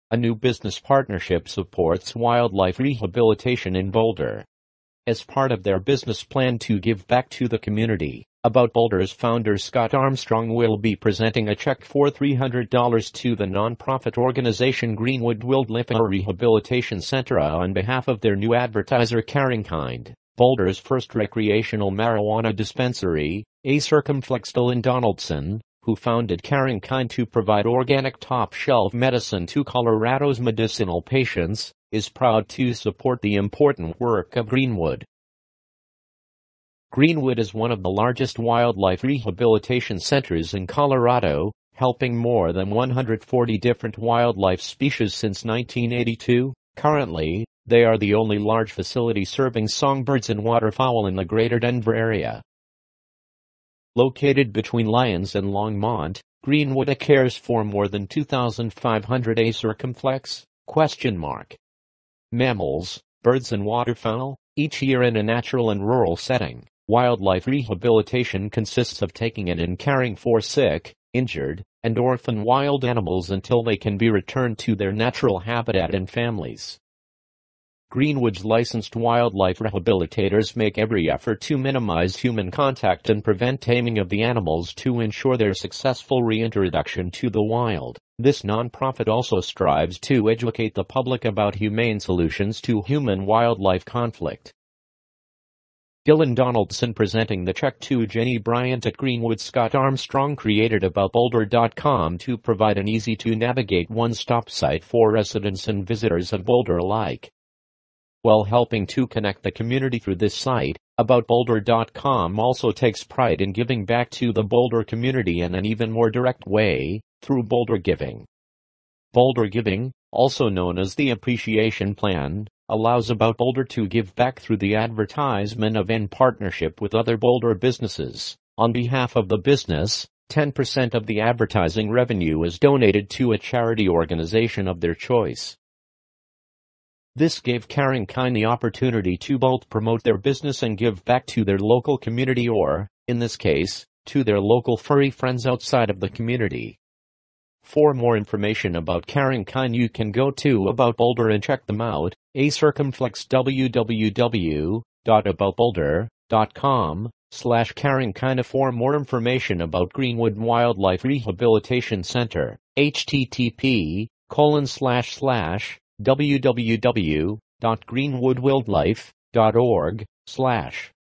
a new business partnership supports wildlife rehabilitation in Boulder. As part of their business plan to give back to the community, About Boulder's founder Scott Armstrong will be presenting a check for $300 to the nonprofit organization Greenwood Wildlife Rehabilitation Center on behalf of their new advertiser Caring Kind, Boulder's first recreational marijuana dispensary. A Circumflex Dylan Donaldson, who founded Caring Kind to provide organic top-shelf medicine to Colorado's medicinal patients, is proud to support the important work of Greenwood. Greenwood is one of the largest wildlife rehabilitation centers in Colorado, helping more than 140 different wildlife species since 1982. Currently, they are the only large facility serving songbirds and waterfowl in the greater Denver area. Located between Lyons and Longmont, Greenwood cares for more than 2,500 A Circumflex? Mammals, birds and waterfowl, each year in a natural and rural setting. Wildlife rehabilitation consists of taking in and caring for sick, injured, and orphan wild animals until they can be returned to their natural habitat and families. Greenwood's licensed wildlife rehabilitators make every effort to minimize human contact and prevent taming of the animals to ensure their successful reintroduction to the wild. This nonprofit also strives to educate the public about humane solutions to human-wildlife conflict. Dylan Donaldson presenting the check to Jenny Bryant at Greenwood. Scott Armstrong created AboutBoulder.com to provide an easy-to-navigate one-stop site for residents and visitors of Boulder alike. While helping to connect the community through this site, AboutBoulder.com also takes pride in giving back to the Boulder community in an even more direct way, through Boulder Giving. Boulder Giving, also known as the Appreciation Plan, allows About Boulder to give back through the advertisement of in partnership with other Boulder businesses. On behalf of the business, 10% of the advertising revenue is donated to a charity organization of their choice. This gave Caring Kind the opportunity to both promote their business and give back to their local community or, in this case, to their local furry friends outside of the community. For more information about Caring Kind you can go to About Boulder and check them out. A Circumflex www.aboutboulder.com/caringkind. For more information about Greenwood Wildlife Rehabilitation Center, http://www.greenwoodwildlife.org/